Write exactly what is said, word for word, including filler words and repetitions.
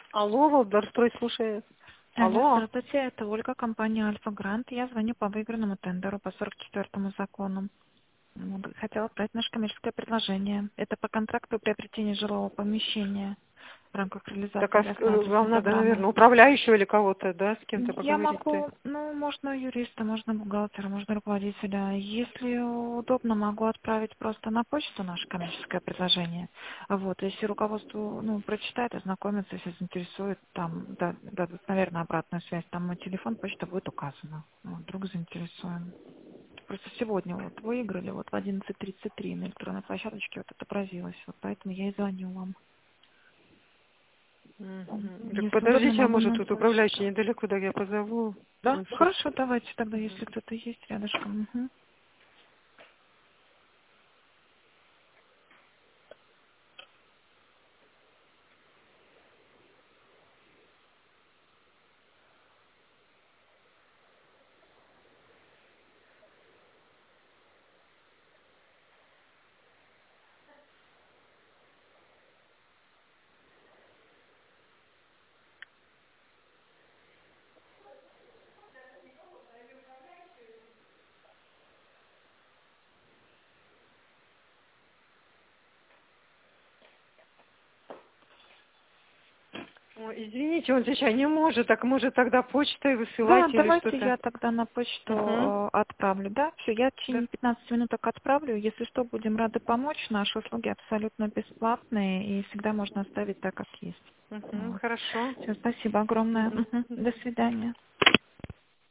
Алло, Володарстрой слушает. Алло, Алло. здравствуйте, это Ольга, компания Альфа Грант. Я звоню по выигранному тендеру по сорок четвёртому закону. Вот, хотела отправить наше коммерческое предложение. Это по контракту приобретения жилого помещения в рамках Так, а реализации с- э, адресной вам надо, программы. наверное, управляющего или кого-то, да, с кем-то Я поговорить-то? могу, ну, можно юриста, можно бухгалтера, можно руководителя. Если удобно, могу отправить просто на почту наше коммерческое предложение. Вот, если руководство, ну, прочитает, ознакомится, если заинтересует, там, да, дадут, наверное, обратную связь, там мой телефон, почта будет указана. Вот, вдруг заинтересуем. Просто сегодня вот выиграли, вот в одиннадцать тридцать три на электронной площадочке вот это отобразилось, вот поэтому я и звоню вам. Мгм. Так Если удобно, подождите, а могу может на тут почту. управляющий недалеко, да, я позову. Да, Он щас- хорошо, давайте тогда, если кто-то есть рядышком. Мгм. Ой, извините, он сейчас не может, так может тогда почтой Да, высылать или давайте что-то? я тогда на почту Угу. э, отправлю. Да, все, я в Да. течение пятнадцати минуток отправлю. Если что, будем рады помочь. Наши услуги абсолютно бесплатные и всегда можно оставить так, как есть. Угу, Вот. хорошо. Все, спасибо огромное. Угу. Мгм. До свидания.